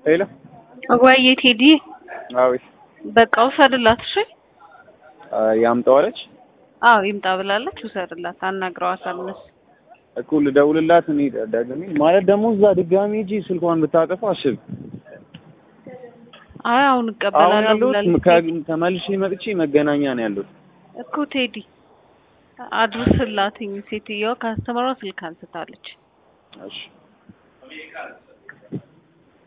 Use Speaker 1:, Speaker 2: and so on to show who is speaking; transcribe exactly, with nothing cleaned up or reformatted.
Speaker 1: ሄሎ
Speaker 2: ወይ ቴዲ
Speaker 1: አቤት።
Speaker 2: በቃ ውሰድላት። እሺ
Speaker 1: ያምጣው አለች።
Speaker 2: አዎ ይምጣ ብላለች። ውሰድላት። አናግረዋታል መስ
Speaker 1: እኮ ልደውልላት እኔ ደግሜ ማለት ደግሞ እዛ ድጋሚ ሂጂ ስልኳን ብታጠፋ አሽብ።
Speaker 2: አይ አሁን እቀበላለሁ ብላለች።
Speaker 1: ተመልሼ መጥቼ መገናኛ ነው ያለው
Speaker 2: እኮ ቴዲ አድርስላትኝ። ሴትዮዋ ካስተመሯ ስልክ አንስታለች።
Speaker 1: እሺ